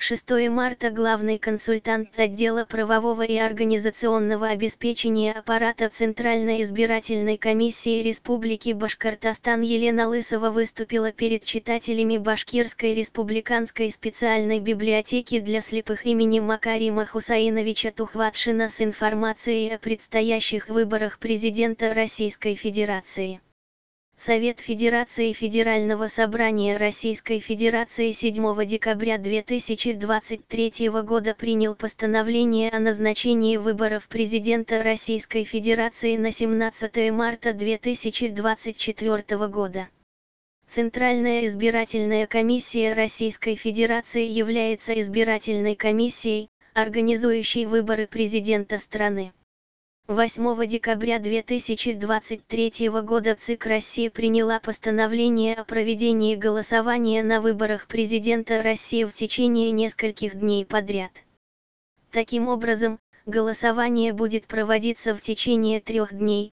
6 марта главный консультант отдела правового и организационного обеспечения аппарата Центральной избирательной комиссии Республики Башкортостан Елена Лысова выступила перед читателями Башкирской республиканской специальной библиотеки для слепых имени Макарима Хусаиновича Тухватшина с информацией о предстоящих выборах президента Российской Федерации. Совет Федерации Федерального собрания Российской Федерации 7 декабря 2023 года принял постановление о назначении выборов президента Российской Федерации на 17 марта 2024 года. Центральная избирательная комиссия Российской Федерации является избирательной комиссией, организующей выборы президента страны. 8 декабря 2023 года ЦИК России приняла постановление о проведении голосования на выборах президента России в течение нескольких дней подряд. Таким образом, голосование будет проводиться в течение 3 дней,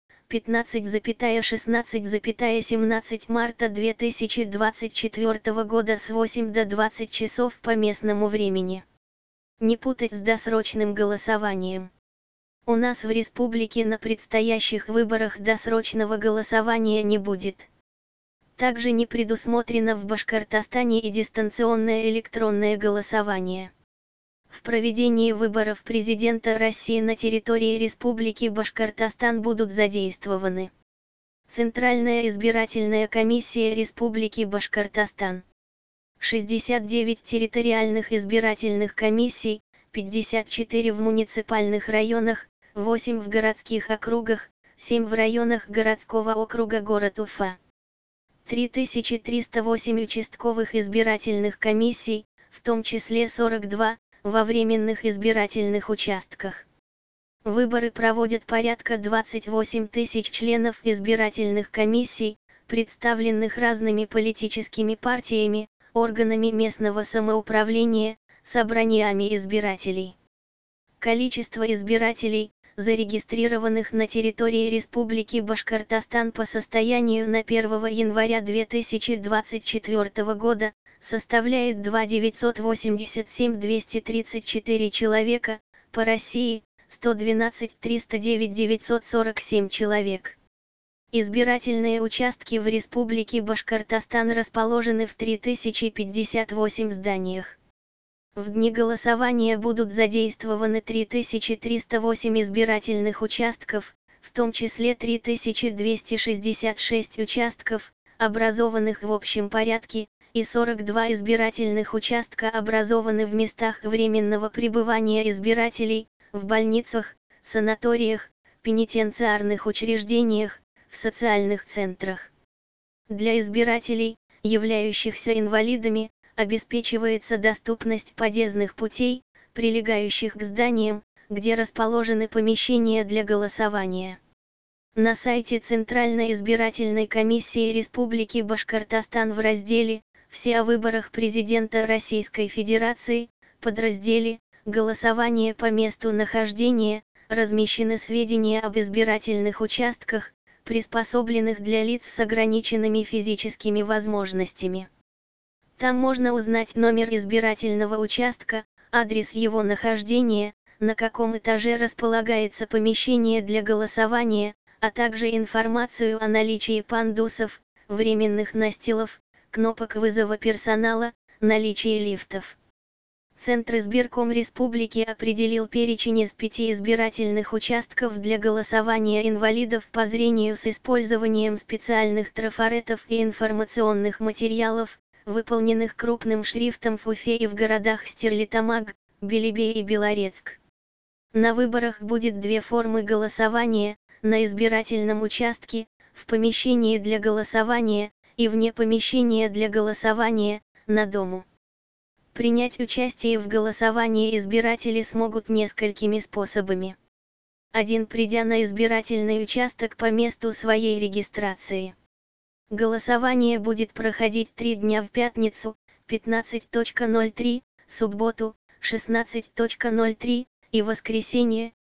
15-16-17 марта 2024 года с 8 до 20 часов по местному времени. Не путать с досрочным голосованием. У нас в республике на предстоящих выборах досрочного голосования не будет. Также не предусмотрено в Башкортостане и дистанционное электронное голосование. В проведении выборов президента России на территории Республики Башкортостан будут задействованы Центральная избирательная комиссия Республики Башкортостан, 69 территориальных избирательных комиссий, 54 в муниципальных районах, 8 в городских округах, 7 в районах городского округа город Уфа. 3308 участковых избирательных комиссий, в том числе 42, во временных избирательных участках. Выборы проводят порядка 28 тысяч членов избирательных комиссий, представленных разными политическими партиями, органами местного самоуправления, собраниями избирателей. Количество избирателей, зарегистрированных на территории Республики Башкортостан по состоянию на 1 января 2024 года, составляет 2 987 234 человека, по России – 112 309 947 человек. Избирательные участки в Республике Башкортостан расположены в 3058 зданиях. В дни голосования будут задействованы 3308 избирательных участков, в том числе 3266 участков, образованных в общем порядке, и 42 избирательных участка образованы в местах временного пребывания избирателей, в больницах, санаториях, пенитенциарных учреждениях, в социальных центрах. Для избирателей, являющихся инвалидами, обеспечивается доступность подъездных путей, прилегающих к зданиям, где расположены помещения для голосования. На сайте Центральной избирательной комиссии Республики Башкортостан в разделе «Все о выборах президента Российской Федерации», подразделе «Голосование по месту нахождения» размещены сведения об избирательных участках, приспособленных для лиц с ограниченными физическими возможностями. Там можно узнать номер избирательного участка, адрес его нахождения, на каком этаже располагается помещение для голосования, а также информацию о наличии пандусов, временных настилов, кнопок вызова персонала, наличии лифтов. Центр избирком Республики определил перечень из 5 избирательных участков для голосования инвалидов по зрению с использованием специальных трафаретов и информационных материалов, выполненных крупным шрифтом в Уфе и в городах Стерлитамак, Белебей и Белорецк. На выборах будет 2 формы голосования: на избирательном участке, в помещении для голосования, и вне помещения для голосования, на дому. Принять участие в голосовании избиратели смогут несколькими способами. 1. Придя на избирательный участок по месту своей регистрации. Голосование будет проходить 3 дня: в пятницу, 15.03, субботу, 16.03, и воскресенье,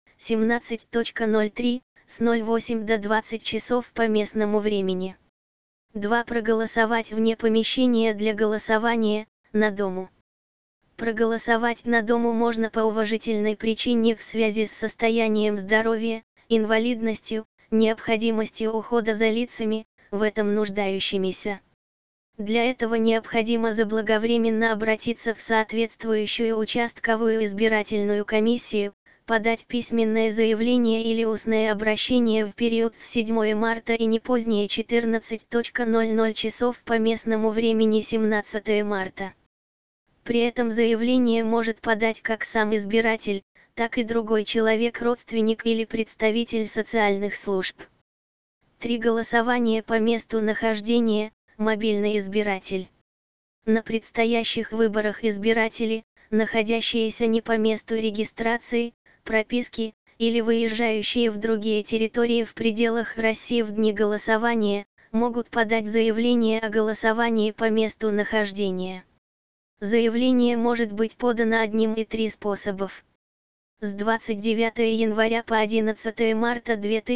17.03, с 08 до 20 часов по местному времени. 2. Проголосовать вне помещения для голосования, на дому. Проголосовать на дому можно по уважительной причине в связи с состоянием здоровья, инвалидностью, необходимостью ухода за лицами, в этом нуждающимися. Для этого необходимо заблаговременно обратиться в соответствующую участковую избирательную комиссию, подать письменное заявление или устное обращение в период с 7 марта и не позднее 14:00 часов по местному времени 17 марта. При этом заявление может подать как сам избиратель, так и другой человек, родственник или представитель социальных служб. 3. Голосование по месту нахождения, мобильный избиратель. На предстоящих выборах избиратели, находящиеся не по месту регистрации, прописки, или выезжающие в другие территории в пределах России в дни голосования, могут подать заявление о голосовании по месту нахождения. Заявление может быть подано одним из 3 способов. С 29 января по 11 марта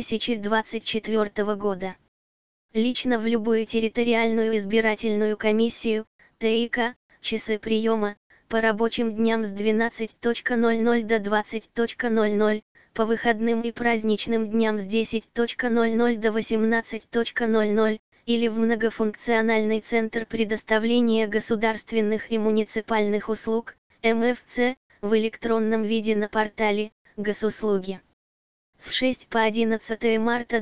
2024 года. Лично в любую территориальную избирательную комиссию, ТИК, часы приема, по рабочим дням с 12:00 до 20:00, по выходным и праздничным дням с 10:00 до 18:00, или в многофункциональный центр предоставления государственных и муниципальных услуг, МФЦ, в электронном виде на портале «Госуслуги». С 6 по 11 марта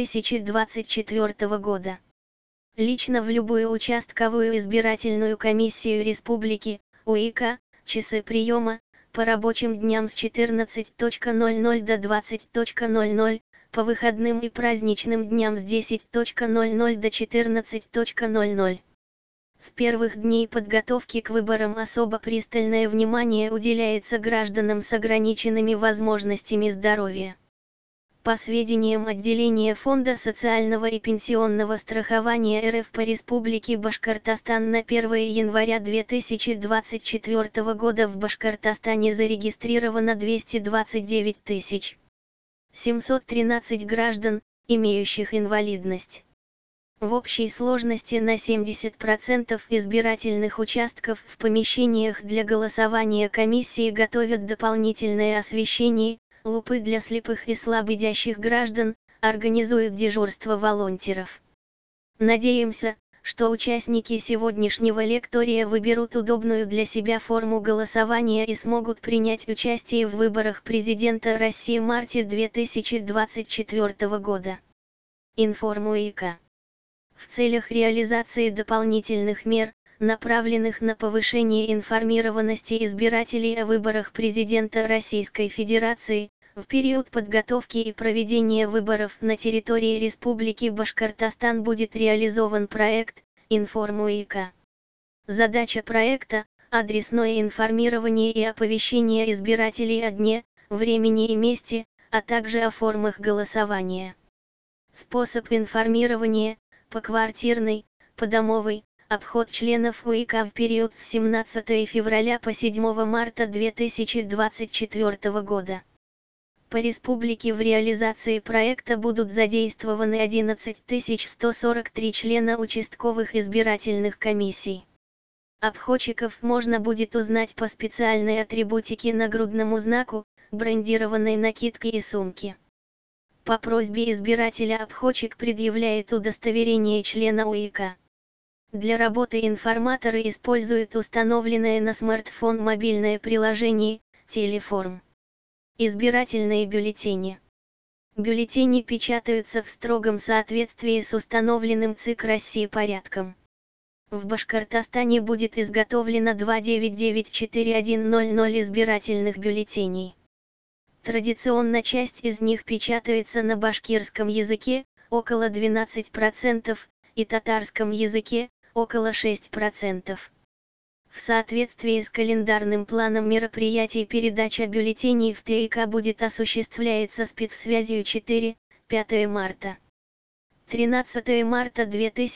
2024 года. Лично в любую участковую избирательную комиссию республики, УИК, часы приема, по рабочим дням с 14:00 до 20:00, по выходным и праздничным дням с 10:00 до 14:00. С первых дней подготовки к выборам особо пристальное внимание уделяется гражданам с ограниченными возможностями здоровья. По сведениям отделения Фонда социального и пенсионного страхования РФ по Республике Башкортостан на 1 января 2024 года в Башкортостане зарегистрировано 229 713 граждан, имеющих инвалидность. В общей сложности на 70% избирательных участков в помещениях для голосования комиссии готовят дополнительное освещение, лупы для слепых и слабовидящих граждан, организуют дежурство волонтеров. Надеемся, что участники сегодняшнего лектория выберут удобную для себя форму голосования и смогут принять участие в выборах президента России в марте 2024 года. УИК. В целях реализации дополнительных мер, направленных на повышение информированности избирателей о выборах президента Российской Федерации, в период подготовки и проведения выборов на территории Республики Башкортостан будет реализован проект УИК. Задача проекта – адресное информирование и оповещение избирателей о дне, времени и месте, а также о формах голосования. Способ информирования – поквартирный, подомовый, обход членов УИК в период с 17 февраля по 7 марта 2024 года. По республике в реализации проекта будут задействованы 11 143 члена участковых избирательных комиссий. Обходчиков можно будет узнать по специальной атрибутике нагрудному знаку, брендированной накидке и сумке. По просьбе избирателя обходчик предъявляет удостоверение члена УИК. Для работы информаторы используют установленное на смартфон мобильное приложение «Телеформ». Избирательные бюллетени. Бюллетени печатаются в строгом соответствии с установленным ЦИК России порядком. В Башкортостане будет изготовлено 2994100 избирательных бюллетеней. Традиционно часть из них печатается на башкирском языке, около 12%, и татарском языке, около 6%. В соответствии с календарным планом мероприятий передача бюллетеней в ТИК будет осуществляться спецсвязью 4-5 марта. 13 марта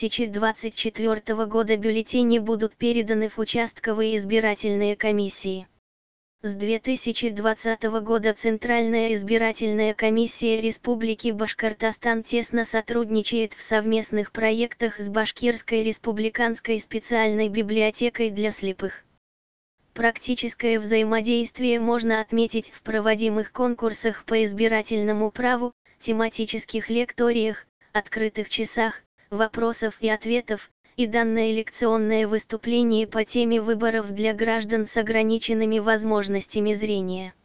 2024 года бюллетени будут переданы в участковые избирательные комиссии. С 2020 года Центральная избирательная комиссия Республики Башкортостан тесно сотрудничает в совместных проектах с Башкирской республиканской специальной библиотекой для слепых. Практическое взаимодействие можно отметить в проводимых конкурсах по избирательному праву, тематических лекториях, открытых часах, вопросов и ответов, и данное лекционное выступление по теме выборов для граждан с ограниченными возможностями зрения.